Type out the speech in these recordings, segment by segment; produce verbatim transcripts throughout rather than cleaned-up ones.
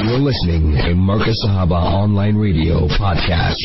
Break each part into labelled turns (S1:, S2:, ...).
S1: You're listening to Marcus Sahaba Online Radio Podcast.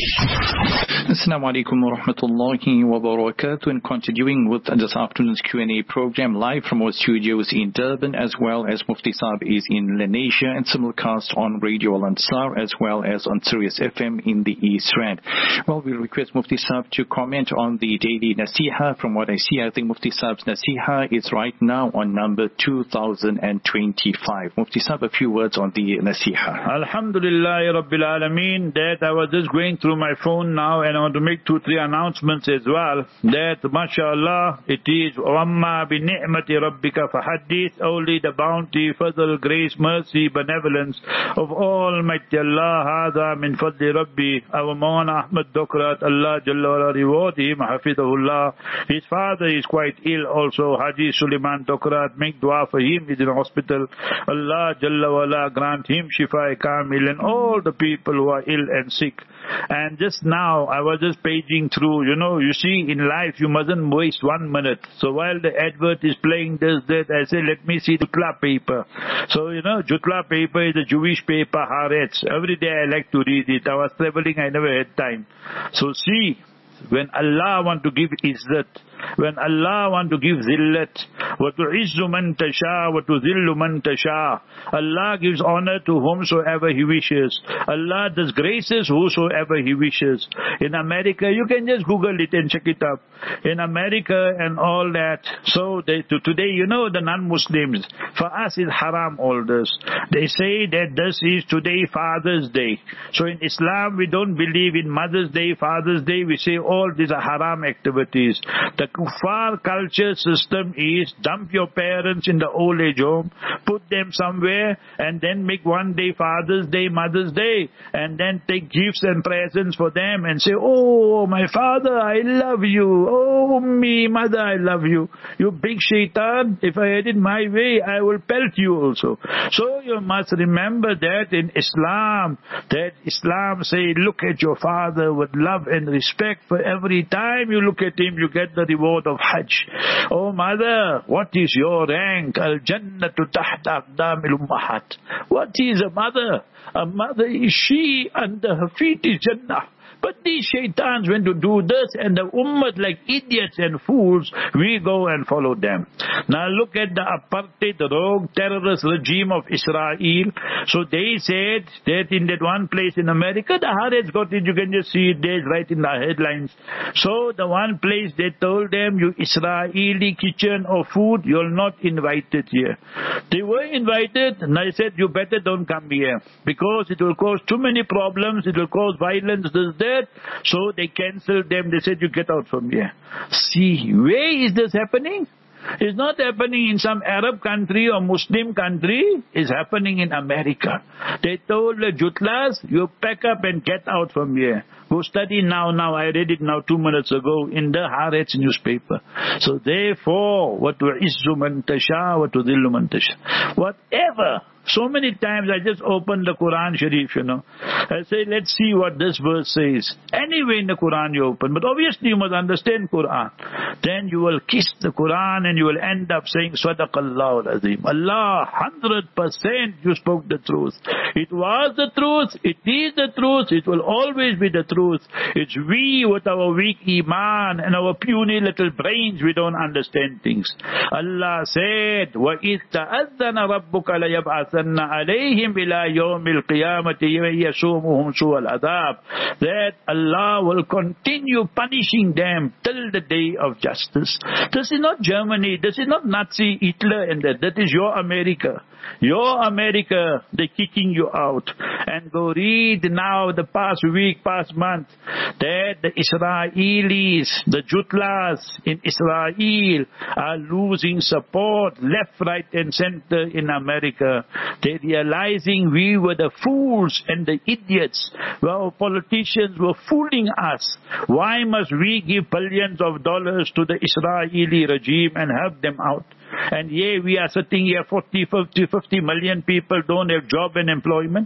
S2: Assalamu alaikum wa rahmatullahi wa barakatuh. And continuing with this afternoon's Q and A program live from our studios in Durban, as well as Mufti Saab is in Lenasia and simulcast on Radio Al Ansar as well as on Sirius F M in the East Rand. Well, we'll request Mufti Saab to comment on the daily Nasiha. From what I see, I think Mufti Saab's Nasiha is right now on number two thousand twenty-five. Mufti Saab, a few words on the Nasiha.
S3: Alhamdulillah Rabbil Alameen. That I was just going through my phone now and I want to make two, three announcements as well. That, mashallah, it is وَمَّا بِنِعْمَةِ رَبِّكَ فَحَدِّثْ. Only the bounty, fadl, grace, mercy, benevolence of Almighty Allah. هذا من فضل ربي. Our Maulana Ahmad Dokrat, Allah Jalla wala reward him, hafidhahullah. His father is quite ill also, Haji Suleiman Dokrat. Make dua for him, he's in hospital. Allah Jalla wala grant him shifa kamil and all the people who are ill and sick. And just now, I was just paging through, you know, you see, in life, you mustn't waste one minute. So while the advert is playing this, that, I say, let me see Jutla paper. So, you know, Jutla paper is a Jewish paper, Haaretz. Every day I like to read it. I was traveling, I never had time. So see, when Allah want to give izzat, when Allah want to give zillat, وَتُعِزُّ مَنْ تَشَاءُ وَتُذِلُّ مَنْ تَشَاءُ. Allah gives honor to whomsoever He wishes. Allah disgraces whosoever He wishes. In America, you can just Google it and check it up. In America and all that. So they, to today, you know, the non-Muslims, for us is haram all this. They say that this is today Father's Day. So in Islam, we don't believe in Mother's Day, Father's Day. We say all these are haram activities. The kuffar culture system is dump your parents in the old age home, put them somewhere, and then make one day Father's Day, Mother's Day, and then take gifts and presents for them and say, oh, my father, I love you. Oh, me, mother, I love you. You big shaitan, if I had it my way, I will pelt you also. So you must remember that in Islam, that Islam say, look at your father with love and respect. For every time you look at him, you get the reward of Hajj. Oh mother, what is your rank? Al-Jannatu tahta aqdamil ummahat. What is a mother? A mother is she, under her feet is Jannah. But these shaitans went to do this, and the ummah, like idiots and fools, we go and follow them. Now look at the apartheid, rogue terrorist regime of Israel. So they said that in that one place in America, the Haaretz got it, you can just see it there right in the headlines. So the one place they told them, you Israeli kitchen or food, you're not invited here. They were invited, and I said, you better don't come here, because it will cause too many problems, it will cause violence, this, that. So they cancelled them. They said, you get out from here. See, where is this happening? It's not happening in some Arab country or Muslim country. It's happening in America. They told the Jutlas, you pack up and get out from here. Go study now, now. I read it now two minutes ago in the Haaretz newspaper. So therefore, وَتُعِزُّ مَنْ تَشَاءُ وَتُذِلُّ مَنْ تَشَاءُ. Whatever. So many times I just open the Quran Sharif, you know. I say, let's see what this verse says. Anyway in the Quran you open. But obviously you must understand Quran. Then you will kiss the Quran and you will end up saying, Sadaqallahu al-Azim. Allah, one hundred percent you spoke the truth. It was the truth. It is the truth. It will always be the truth. It's we with our weak iman and our puny little brains, we don't understand things. Allah said, وَإِذْ تَأَذَّنَ رَبُّكَ لَيَبْعَثَنَّ عَلَيْهِمْ إِلَى يَوْمِ الْقِيَامَةِ يَسُومُهُمْ سُوءَ الْعَذَابِ. That Allah will continue punishing them till the day of justice. This is not Germany. This is not Nazi Hitler and that. That is your America. Your America, they're kicking you out. And go read now the past week, past month, that the Israelis, the Jutlas in Israel are losing support left, right and center in America. They're realizing we were the fools and the idiots. Well, politicians were fooling us. Why must we give billions of dollars to the Israeli regime and help them out? And yeah, we are sitting here, forty, fifty, fifty million people don't have job and employment.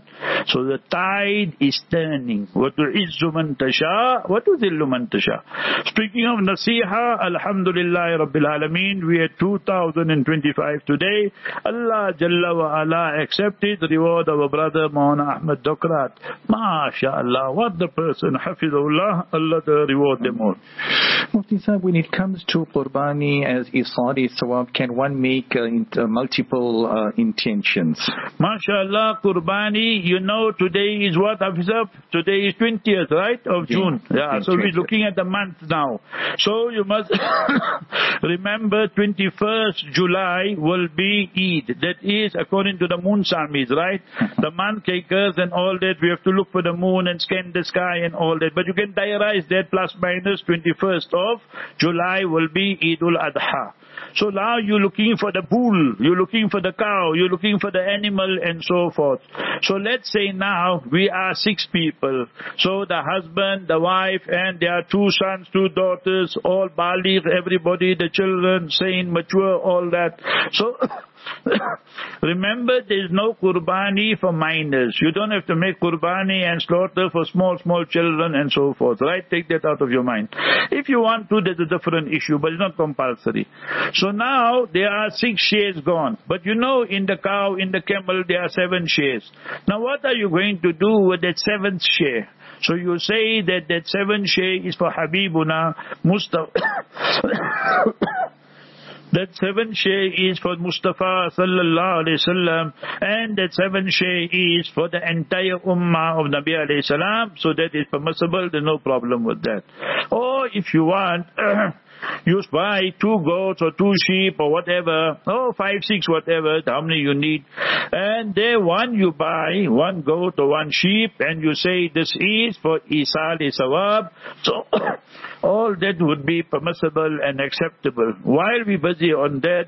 S3: So the tide is turning. وَتُعِزُّ مَن تَشَاءُ وَتُذِلُّ مَن تَشَاءُ. Speaking of Nasiha, Alhamdulillah Rabbil Alameen, we are two thousand twenty-five today. Allah Jalla wa Ala accepted the reward of our brother Maulana Ahmad Dokrat. MashaAllah, what the person, Hafizullah, Allah the reward them all.
S2: Mufti Sahib, when it comes to Qurbani as Isari Sawab, can one make uh, in, uh, multiple uh, intentions?
S3: MashaAllah, Qurbani, you know today is what, Hafizab? Today is twentieth, right, of yeah. June. Yeah, so we're looking at the month now. So you must remember twenty-first July will be Eid. That is according to the moon Samis, right? The month takers and all that, we have to look for the moon and scan the sky and all that. But you can diarize that plus minus twenty-first of July will be Eidul Adha. So now you're looking for the bull, you're looking for the cow, you're looking for the animal and so forth. So let's say now we are six people. So the husband, the wife and their two sons, two daughters, all baligh, everybody, the children, sane, mature, all that. So remember, there is no Qurbani for minors. You don't have to make Qurbani and slaughter for small, small children and so forth. Right? Take that out of your mind. If you want to, that's a different issue, but it's not compulsory. So now there are six shares gone. But you know, in the cow, in the camel, there are seven shares. Now what are you going to do with that seventh share? So you say that that seventh share is for Habibuna Mustafa. That seven share is for Mustafa sallallahu alayhi wasallam, and that seven share is for the entire ummah of Nabi alayhi salam. So that is permissible. There's no problem with that. Or if you want, you buy two goats or two sheep or whatever, or five, six, whatever, how many you need. And there one you buy, one goat or one sheep, and you say this is for Isali Sawab. So all that would be permissible and acceptable. While we're busy on that,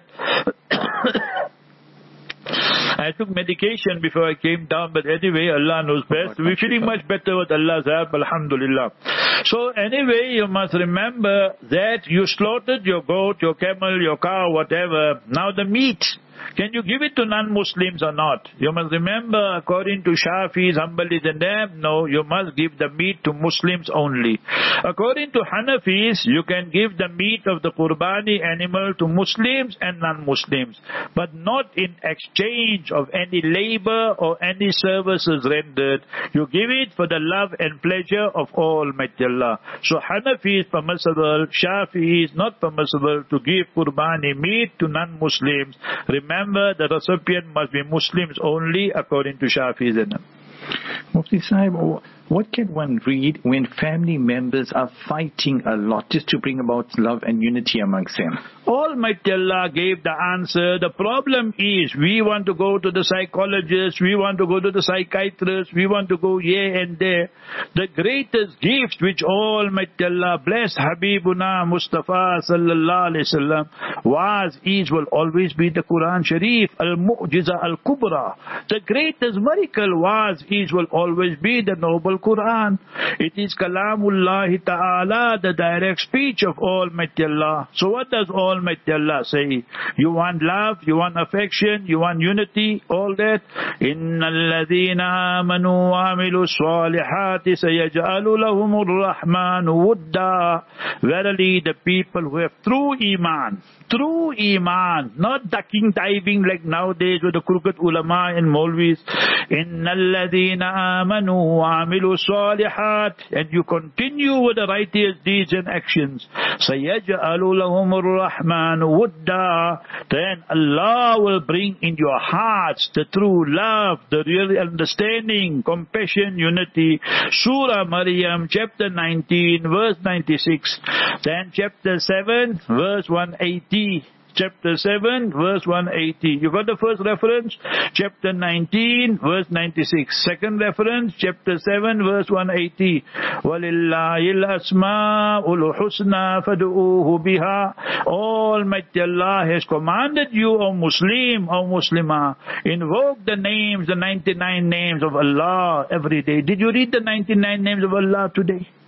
S3: I took medication before I came down, but anyway, Allah knows best. We're feeling much better with Allah's help, alhamdulillah. So anyway, you must remember that you slaughtered your goat, your camel, your cow, whatever. Now the meat, can you give it to non-Muslims or not? You must remember, according to Shafis, Hanbalis and them, no, you must give the meat to Muslims only. According to Hanafis, you can give the meat of the Qurbani animal to Muslims and non-Muslims, but not in exchange of any labor or any services rendered. You give it for the love and pleasure of Almighty Allah. So Hanafi is permissible, Shafi is not permissible to give Qurbani meat to non-Muslims. Remember, the recipient must be Muslims only according to Shafi's and them.
S2: Mufti Sahib, what can one read when family members are fighting a lot, just to bring about love and unity amongst them?
S3: Almighty Allah gave the answer. The problem is, we want to go to the psychologist, we want to go to the psychiatrist, we want to go here and there. The greatest gift which Almighty Allah blessed Habibuna Mustafa sallallahu alayhi wasallam was, is, will always be the Quran Sharif, Al-Mu'jiza Al-Kubra. The greatest miracle was, is, will always be the noble Quran. It is Kalamullah Ta'ala, the direct speech of Almighty Allah. So what does Almighty Allah say? You want love, you want affection, you want unity, all that. Inna alladhina amanu wa amilu salihati sayaj'alu lahumur rahmanu wudda. Verily the people who have true iman, true iman, not ducking, diving like nowadays with the crooked ulama and maulvis. Inna alladhina amanu wa amilu salihat, and you continue with the righteous deeds and actions. Sayaj'alu lahumur rahmanu wudda. Then Allah will bring in your hearts the true love, the real understanding, compassion, unity. Surah Maryam, chapter nineteen, verse ninety-six. Then chapter seven, verse one eighty. Chapter seven, verse one eighty. You got the first reference? Chapter nineteen, verse ninety-six. Second reference, chapter seven, verse one eighty. وَلِلَّهِ الْأَسْمَاءُ الْحُسْنَى فَدُعُوهُ بِهَا. Almighty Allah has commanded you, O Muslim, O Muslimah, invoke the names, the ninety-nine names of Allah every day. Did you read the ninety-nine names of Allah today?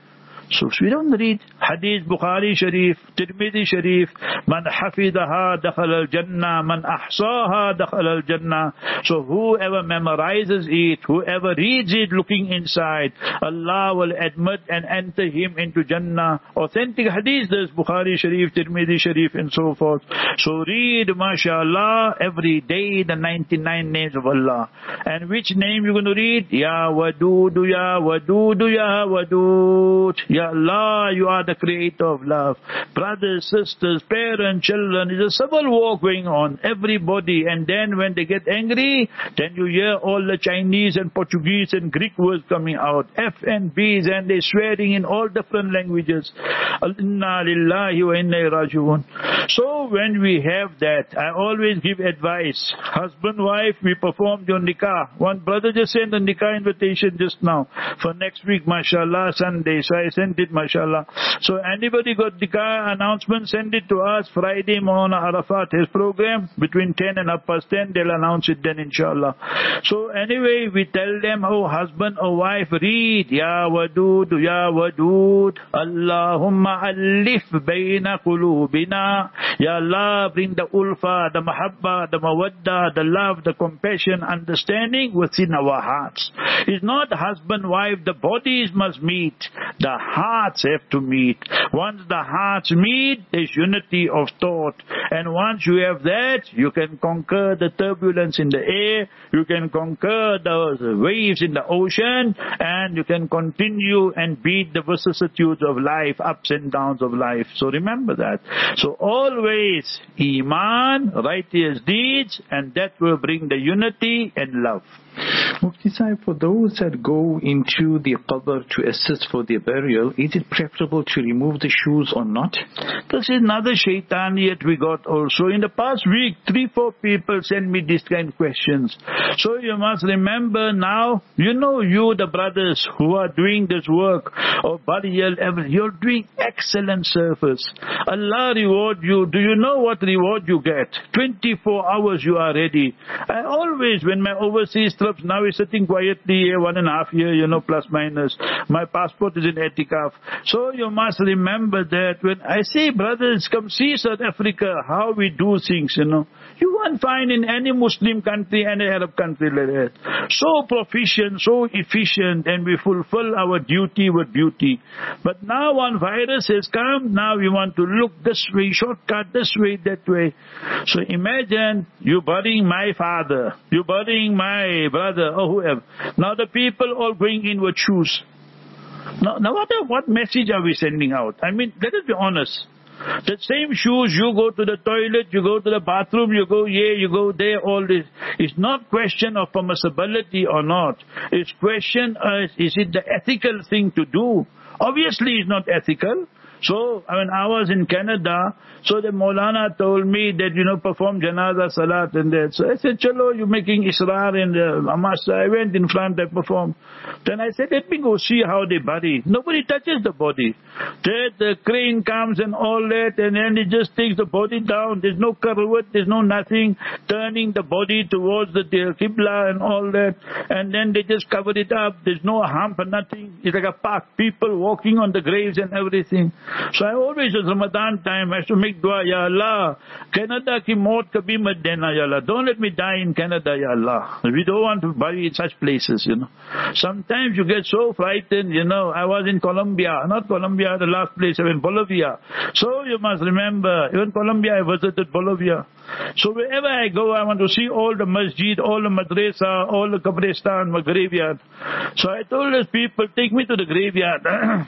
S3: So we don't read Hadith Bukhari Sharif, Tirmidhi Sharif, Man hafidaha dakhal al-jannah, man ahsaha dakhal al-jannah. So whoever memorizes it, whoever reads it looking inside, Allah will admit and enter him into Jannah. Authentic Hadith, there's Bukhari Sharif, Tirmidhi Sharif and so forth. So read, mashallah, every day the ninety-nine names of Allah. And which name you're going to read? Ya Wadudu, Ya Wadudu, Ya Wadud. Ya Allah, you are the creator of love. Brothers, sisters, parents, children, there's a civil war going on. Everybody. And then when they get angry, then you hear all the Chinese and Portuguese and Greek words coming out. F and B's, and they're swearing in all different languages. Inna lillahi wa inna raji'un. So when we have that, I always give advice. Husband, wife, we performed your nikah. One brother just sent a nikah invitation just now for next week, mashallah, Sunday. So I sent it, mashallah. So anybody got nikah announcement, send it to us. Friday, Maulana Arafat, his program, between ten and half past ten, they'll announce it then, inshallah. So anyway, we tell them, oh husband or wife, read, Ya Wadud, Ya Wadud, Allahumma alif bayna qulubina. Ya Allah, bring the ulfa, the mahabba, the mawadda, the love, the compassion, understanding within our hearts. It's not husband, wife, the bodies must meet. The hearts have to meet. Once the hearts meet, there's unity of thought. And once you have that, you can conquer the turbulence in the air, you can conquer the waves in the ocean, and you can continue and beat the vicissitudes of life, ups and downs of life. So remember that. So always Iman, righteous deeds, and that will bring the unity and love.
S2: Mufti Sahib, for those that go into the qabr to assist for their burial, is it preferable to remove the shoes or not?
S3: This is another shaitaniyat we got also. In the past week, three, four people sent me these kind of questions. So you must remember now, you know you, the brothers who are doing this work of burial, you're doing excellent service. Allah reward you. Do you know what reward you get? twenty-four hours you are ready. I always, when my overseas trips, now we're sitting quietly here, one and a half year, you know, plus minus. My passport is in Etikaf. So you must remember that when I say, brothers, come see South Africa, how we do things, you know. You won't find in any Muslim country, any Arab country like that. So proficient, so efficient, and we fulfill our duty with beauty. But now one virus has come, now we want to look this way, shortcut this way, that way. So imagine you burying my father, you burying my brother or whoever. Now the people all going in with shoes. Now, now what, what message are we sending out? I mean, let us be honest. The same shoes, you go to the toilet, you go to the bathroom, you go here, you go there, all this. It's not question of permissibility or not. It's question, uh, is it the ethical thing to do? Obviously it's not ethical. So, I mean, I was in Canada, so the Maulana told me that, you know, perform Janaza Salat and that. So I said, Chalo, you're making Israr in the Hamas. I went in front, I performed. Then I said, let me go see how they bury. Nobody touches the body. Then the crane comes and all that, and then it just takes the body down. There's no karawat, there's no nothing, turning the body towards the Qibla and all that. And then they just cover it up. There's no hump or nothing. It's like a park. People walking on the graves and everything. So I always, at Ramadan time, I have to make dua, Ya Allah, Canada ki maut kabhi mat dena, Ya Allah. Don't let me die in Canada, Ya Allah. We don't want to bury in such places, you know. Sometimes you get so frightened, you know. I was in Colombia, not Colombia, the last place, I went Bolivia. So you must remember, even Colombia, I visited Bolivia. So wherever I go, I want to see all the masjid, all the madrasa, all the qabristan, my graveyard. So I told those people, take me to the graveyard.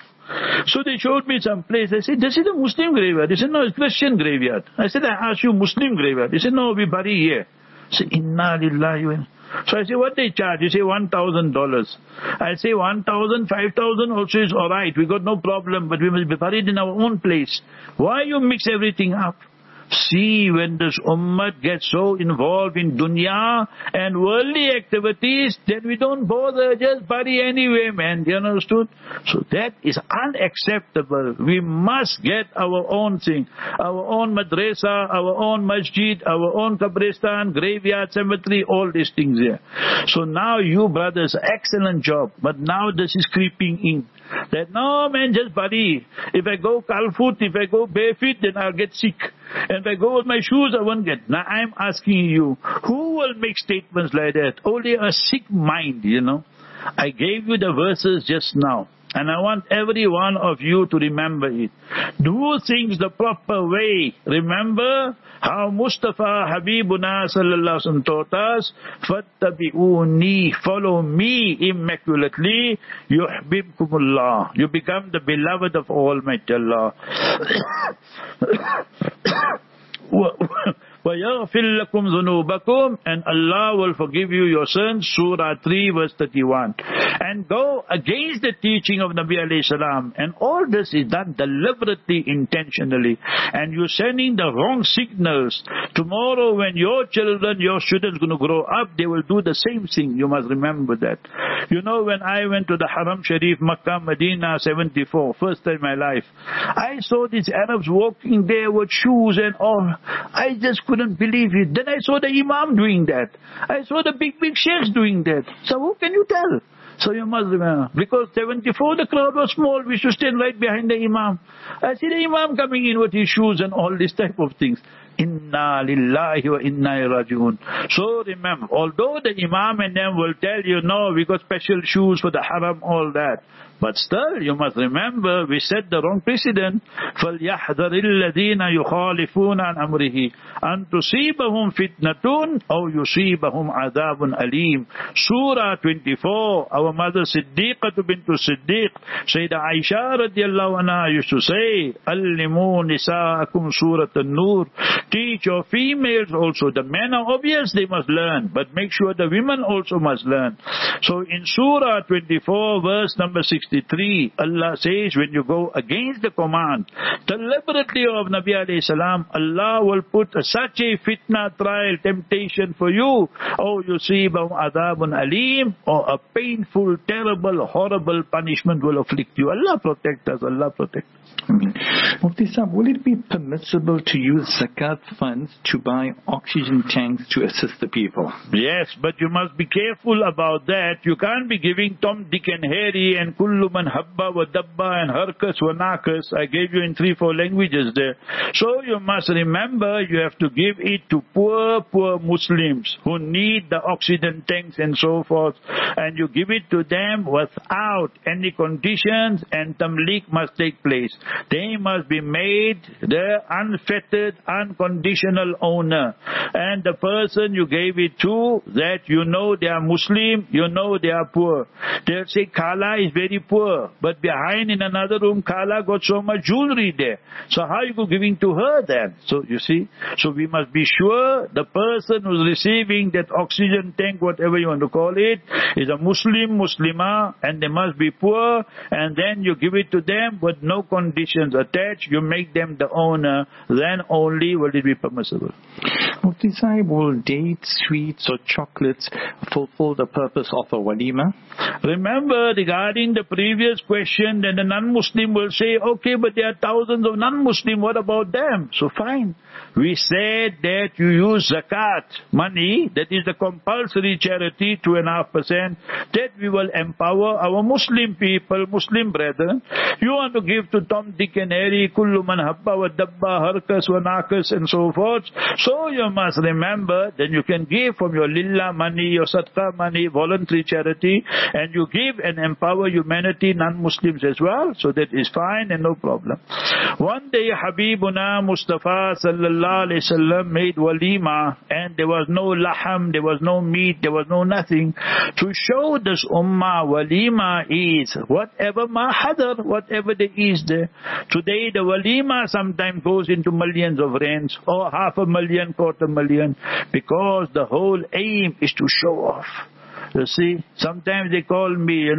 S3: So they showed me some place. I said, this is a Muslim graveyard. They said, no, it's Christian graveyard. I said, I asked you Muslim graveyard. They said, no, we bury here. I said, Inna lillahi wa inna. So I say, what they charge? You say one thousand dollars. I say one thousand, five thousand also is alright. We got no problem, but we must be buried in our own place. Why you mix everything up? See, when this ummah gets so involved in dunya and worldly activities, then we don't bother, just bury anyway, man. You understood? So that is unacceptable. We must get our own thing, our own madrasa, our own masjid, our own qabristan, graveyard, cemetery, all these things here. So now you brothers, excellent job. But now this is creeping in. That no man, just bury. If I go kalfoot, if I go barefoot, then I'll get sick. And if I go with my shoes, I won't get. Now I'm asking you, who will make statements like that? Only a sick mind, you know. I gave you the verses just now. And I want every one of you to remember it. Do things the proper way. Remember how Mustafa Habibuna sallallahu alaihi wasallam taught us, Fattabi'uni, follow me immaculately, yuhbibkumullah. You become the beloved of Almighty Allah. وَيَغْفِرْ لَكُمْ ذُنُوبَكُمْ, and Allah will forgive you your sins. Surah three verse thirty-one. And go against the teaching of Nabi alayhi salam. And all this is done deliberately, intentionally. And you're sending the wrong signals. Tomorrow when your children, your students going to grow up, they will do the same thing. You must remember that. You know, when I went to the Haram Sharif, Makkah, Medina, seventy-four, first time in my life, I saw these Arabs walking there with shoes and all. I just couldn't believe it. Then I saw the Imam doing that. I saw the big, big sheikhs doing that. So who can you tell? So you must remember. Because seventy-four, the crowd was small. We should stand right behind the Imam. I see the Imam coming in with his shoes and all this type of things. Inna lillahi wa inna rajiun. So remember, although the Imam and them will tell you, no, we got special shoes for the haram, all that. But still, you must remember, we set the wrong precedent. فَلْيَحْذَرِ الَّذِينَ يُخَالِفُونَ عَنْ أَمْرِهِ أَنْ تُصِيبَهُمْ فِتْنَةٌ أَوْ يُصِيبَهُمْ عَذَابٌ أَلِيمٌ. Surah twenty-four, our mother Siddiqah bint Siddiq, Sayyidah Aisha radiallahu anha used to say, أَلِّمُوا نِسَاءَكُمْ Surah An-Nur. Teach your females also. The men are obvious, they must learn. But make sure the women also must learn. So in Surah twenty-four, verse number sixty-three, Allah says, when you go against the command deliberately of Nabi alayhi salam, Allah will put a, such a fitna, trial, temptation for you. Oh, you see, adabun alim, or a painful, terrible, horrible punishment will afflict you. Allah protect us, Allah protect us.
S2: Mufti Sahib, will it be permissible to use zakat funds to buy oxygen tanks to assist the people?
S3: Yes, but you must be careful about that. You can't be giving Tom, Dick and Harry and kullu man habba wa dabba and harkas wa nakas. I gave you in three, four languages there. So you must remember, you have to give it to poor, poor Muslims who need the oxygen tanks and so forth. And you give it to them without any conditions, and tamliq must take place. They must be made the unfettered, unconditional owner. And the person you gave it to, that you know they are Muslim, you know they are poor. They'll say, Kala is very poor, but behind in another room, Kala got so much jewelry there. So how you go giving to her then? So you see, so we must be sure the person who's receiving that oxygen tank, whatever you want to call it, is a Muslim, Muslimah, and they must be poor, and then you give it to them with no conditions attached, you make them the owner, then only will it be permissible.
S2: Mufti Sahib, will dates, sweets or chocolates fulfill the purpose of a walima?
S3: Remember, regarding the previous question, then the non-Muslim will say, okay, but there are thousands of non-Muslim, what about them? So fine. We said that you use zakat money, that is the compulsory charity, two and a half percent, that we will empower our Muslim people, Muslim brethren. You want to give to Tom, Dick and Harry, kullu man habba wa dabba, harkas wa nakas and so forth. So you must remember, then you can give from your lillah money, your sadaqah money, voluntary charity, and you give and empower humanity, non-Muslims as well. So that is fine and no problem. One day Habibuna Mustafa sallallahu alayhi wasallam made walima, and there was no laham, there was no meat, there was no nothing. To show this ummah, walima is whatever ma hadar, whatever there is there. Today the walima sometimes goes into millions of rands, or half a million, quarter million, because the whole aim is to show off. You see, sometimes they call me, you know,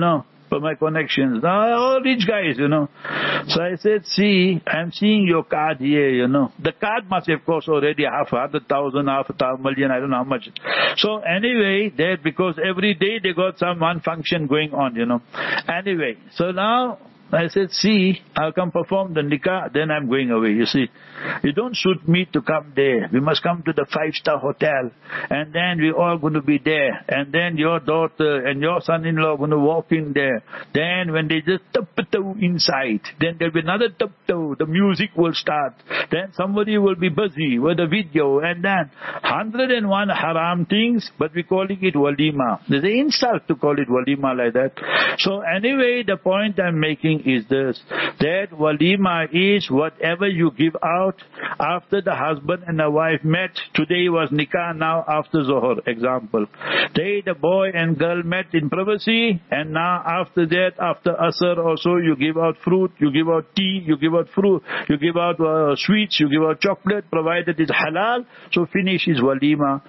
S3: for my connections. Now, all rich guys, you know. So I said, see, I'm seeing your card here, you know. The card must have cost already half a hundred thousand, half a thousand million, I don't know how much. So anyway, that because every day they got some one function going on, you know. Anyway, so now I said, see, I'll come perform the nikah, then I'm going away, you see. You don't suit me to come there. We must come to the five-star hotel. And then we're all going to be there. And then your daughter and your son-in-law are going to walk in there. Then when they just tap-toe inside, then there'll be another tap-toe. The music will start. Then somebody will be busy with the video. And then one hundred and one haram things, but we're calling it walima. There's an insult to call it walima like that. So anyway, the point I'm making is this, that walima is whatever you give out after the husband and the wife met. Today was nikah, now after Zohar, example. They, the boy and girl met in privacy, and now after that, after Asr also, you give out fruit, you give out tea, you give out fruit, you give out uh, sweets, you give out chocolate, provided it's halal, so finish is walima.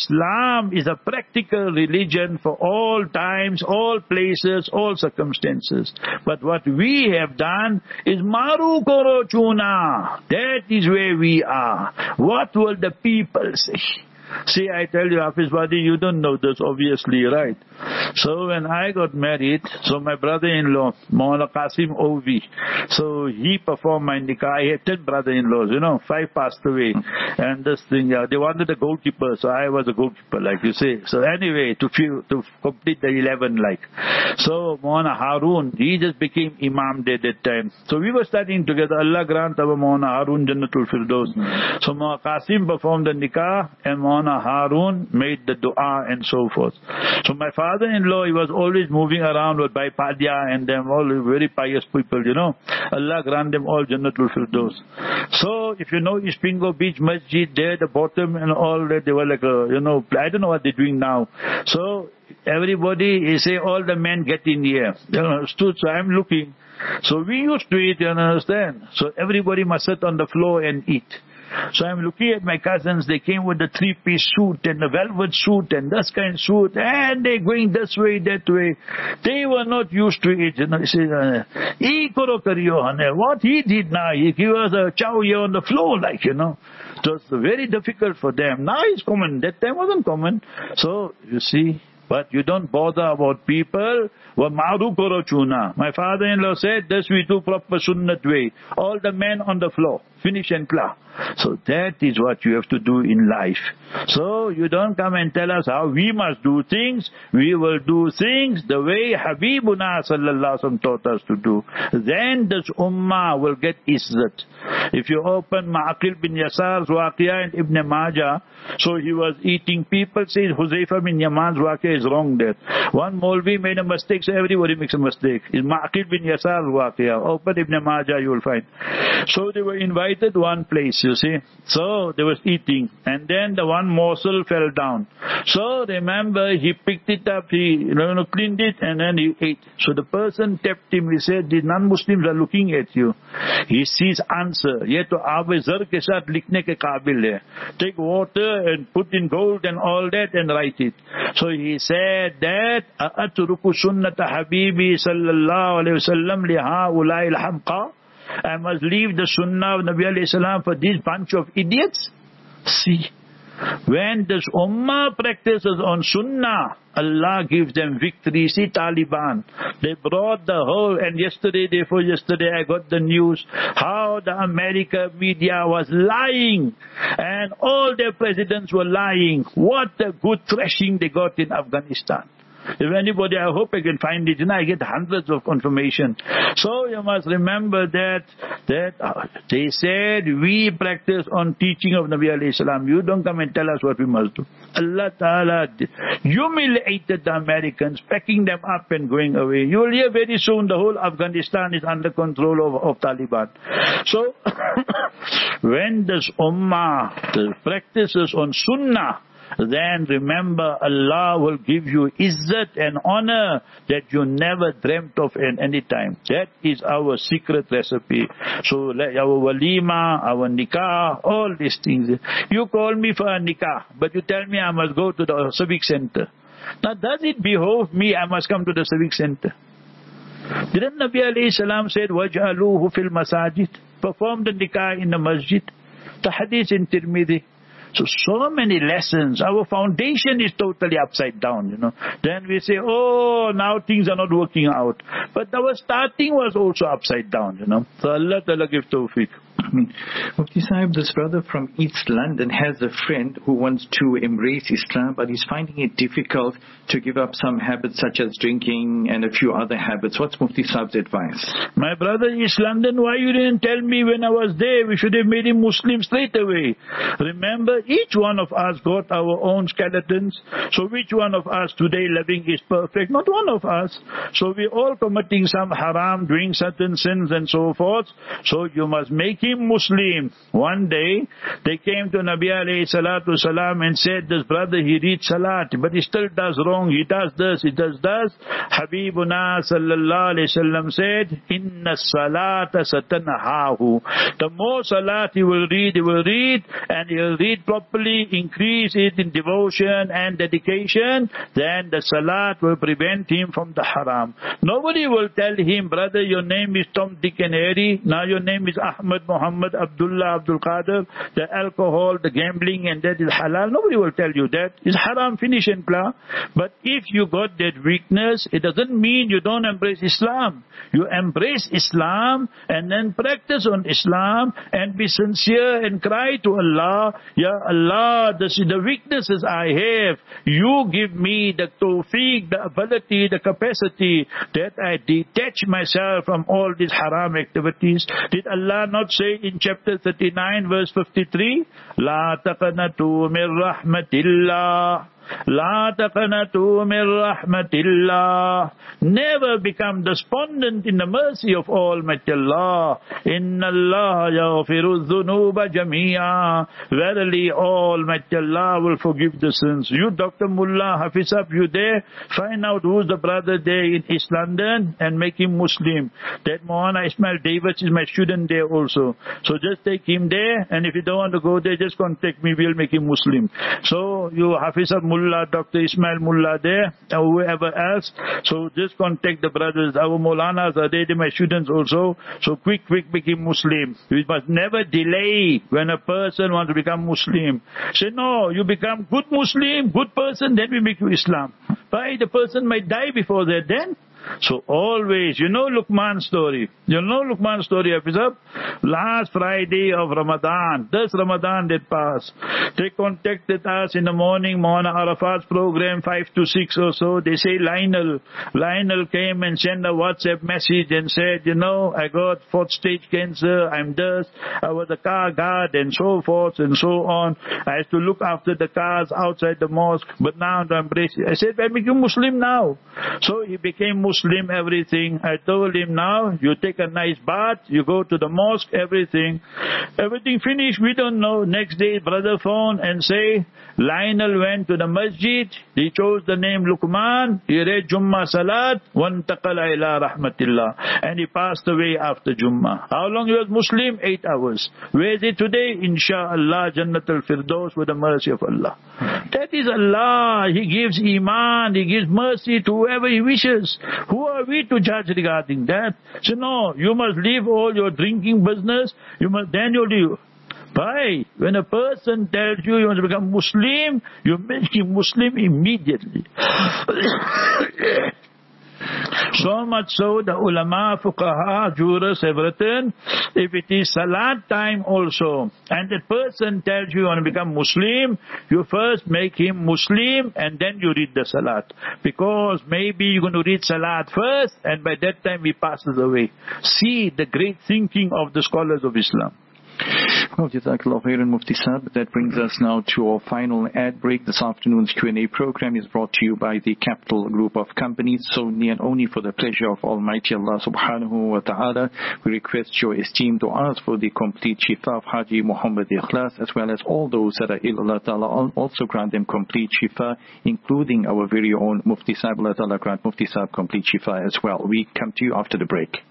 S3: Islam is a practical religion for all times, all places, all circumstances. But what we have done is maru koro chuna. That is where we are. What will the people say? See, I tell you, Hafiz Badi, you don't know this, obviously, right? So when I got married, so my brother-in-law, Maulana Qasim Ovi, so he performed my nikah. I had ten brother-in-laws, you know, five passed away. And this thing, yeah, they wanted a goalkeeper, so I was a goalkeeper, like you say. So anyway, to feel, to complete the eleven, like. So Maulana Harun, he just became Imam there that time. So we were studying together. Allah grant our Maulana Harun Jannatul Firdaus. So Maulana Qasim performed the nikah, and Maulana Harun made the dua and so forth. So my father-in-law, he was always moving around with Bhai Padya and them, all very pious people, you know. Allah grant them all Jannatul Firdaus. So if you know Ispingo Beach Masjid, there, the bottom and all that, they were like, a, you know, I don't know what they're doing now. So everybody, he say, all the men get in here. You know, stood, so I'm looking. So we used to eat, you understand. So everybody must sit on the floor and eat. So I'm looking at my cousins, they came with the three-piece suit and the velvet suit and this kind of suit, and they're going this way, that way. They were not used to it. You know, he said, what he did now, he gave us a chow here on the floor, like, you know. It was very difficult for them. Now it's common. That time wasn't common. So, you see, but you don't bother about people. My father-in-law said, this we do proper sunnat way. All the men on the floor. Finish and clear. So that is what you have to do in life. So you don't come and tell us how we must do things. We will do things the way Habibuna sallallahu alaihi wasallam taught us to do. Then this ummah will get izzat. If you open Ma'aqil bin Yasar's Waqiyah and Ibn Majah, so he was eating, people say Huzaifa bin Yaman's Waqiyah is wrong there. One Maulvi made a mistake, so everybody makes a mistake. It's Ma'aqil bin Yasar's Waqiyah. Open Ibn Majah, you will find. So they were invited one place, you see. So they was eating, and then the one morsel fell down. So remember, he picked it up, he you know, cleaned it, and then he ate. So the person tapped him, he said, the non-Muslims are looking at you. He sees answer. Ye to aab zar ke saath likhne ke qabil hai. Take water and put in gold and all that and write it. So he said that, A'atruku sunnata habibi sallallahu alayhi wa sallam li ha'ulai al-hamqa. I must leave the sunnah of Nabi alayhi salam for this bunch of idiots. See, when this ummah practices on sunnah, Allah gives them victory. See Taliban, they brought the whole, and yesterday, day before yesterday, I got the news how the American media was lying, and all their presidents were lying. What a good thrashing they got in Afghanistan. If anybody, I hope I can find it, you know, I get hundreds of confirmation. So you must remember that, that uh, they said we practice on teaching of Nabi alayhi salam. You don't come and tell us what we must do. Allah Ta'ala humiliated the Americans, packing them up and going away. You will hear very soon the whole Afghanistan is under control of, of Taliban. So, when this ummah the practices on sunnah, then remember Allah will give you izzat and honor that you never dreamt of at any time. That is our secret recipe. So our walima, our nikah, all these things. You call me for a nikah, but you tell me I must go to the civic center. Now does it behove me I must come to the civic center? Didn't Nabi alayhi salam said, وَجْعَلُوهُ فِي الْمَسَاجِدِ? Perform the nikah in the masjid. The hadith in Tirmidhi. So, so many lessons. Our foundation is totally upside down, you know. Then we say, oh, now things are not working out. But our starting was also upside down, you know. So Allah Ta'ala give tawfiq.
S2: Mufti Sahib, this brother from East London has a friend who wants to embrace Islam, but he's finding it difficult to give up some habits such as drinking and a few other habits. What's Mufti Sahib's advice?
S3: My brother East London, why you didn't tell me when I was there? We should have made him Muslim straight away. Remember, each one of us got our own skeletons. So which one of us today living is perfect? Not one of us. So we're all committing some haram, doing certain sins and so forth. So you must make him Muslim. One day, they came to Nabi alayhi salatu salam and said, this brother, he reads salat, but he still does wrong. He does this, he does this. Habibuna sallallahu alayhi wasallam said, Inna salata satanhahu. The more salat he will read, he will read, and he will read properly, increase it in devotion and dedication, then the salat will prevent him from the haram. Nobody will tell him, brother, your name is Tom, Dick and Harry, now your name is Ahmad, Muhammad, Abdullah, Abdul Qadir, the alcohol, the gambling, and that is halal. Nobody will tell you that. It's haram, finish and play. But if you got that weakness, it doesn't mean you don't embrace Islam. You embrace Islam and then practice on Islam and be sincere and cry to Allah, Ya Allah, this is the weaknesses I have. You give me the tawfiq, the ability, the capacity that I detach myself from all these haram activities. Did Allah not say in chapter thirty-nine verse fifty-three, La taqanatu min rahmatillah. La taqanatu min rahmatillah. Never become despondent in the mercy of Almighty Allah. Inna Allah yaghfiru dhunuba jami'a. Verily Almighty Allah will forgive the sins. You Doctor Mullah Hafizab, you there? Find out who's the brother there in East London and make him Muslim. That Mohana Ismail Davis is my student there also. So just take him there, and if you don't want to go there, just contact me, we'll make him Muslim. So you Hafizab Mullah, Doctor Ismail Mullah there, or whoever else. So just contact the brothers. Our Maulanas are there, they're my students also. So quick, quick, become Muslim. We must never delay when a person wants to become Muslim. Say, no, you become good Muslim, good person, then we make you Islam. Why? The person might die before that then. So always, you know Luqman's story. You know Luqman's story, Hafizab? Last Friday of Ramadan, this Ramadan that passed, they contacted us in the morning, Maulana Arafat's program, five to six or so. They say, Lionel. Lionel came and sent a WhatsApp message and said, you know, I got fourth stage cancer, I'm this, I was a car guard and so forth and so on. I have to look after the cars outside the mosque, but now I'm embracing. I said, I became Muslim now. So he became Muslim. Muslim, everything. I told him now, you take a nice bath, you go to the mosque, everything. Everything finished, we don't know. Next day, brother phone and say, Lionel went to the masjid, he chose the name Luqman, he read Jummah Salat, وَانْتَقَلَ إِلَىٰ رَحْمَةِ and he passed away after Jummah. How long he was Muslim? Eight hours. Where is he today? Insha'Allah, Jannat al-Firdaus with the mercy of Allah. That is Allah. He gives Iman, He gives mercy to whoever He wishes. Who are we to judge regarding that? So no, you must leave all your drinking business. You must, then you'll do. Why? When a person tells you you want to become Muslim, you make him Muslim immediately. So much so, the ulama, fuqaha, jurists have written, if it is salat time also, and that person tells you you want to become Muslim, you first make him Muslim, and then you read the salat. Because maybe you're going to read salat first, and by that time he passes away. See the great thinking of the scholars of Islam.
S2: Well, Jazakallah khairan, Mufti Sahib. That brings us now to our final ad break. This afternoon's Q and A program is brought to you by the Capital Group of Companies. So, and only for the pleasure of Almighty Allah subhanahu wa ta'ala, we request your esteemed du'as for the complete shifa of Haji Muhammad Ikhlas, as well as all those that are ill. Allah Ta'ala also grant them complete shifa, including our very own Mufti Sahib. Allah Ta'ala grant Mufti Sahib complete shifa as well. We come to you after the break.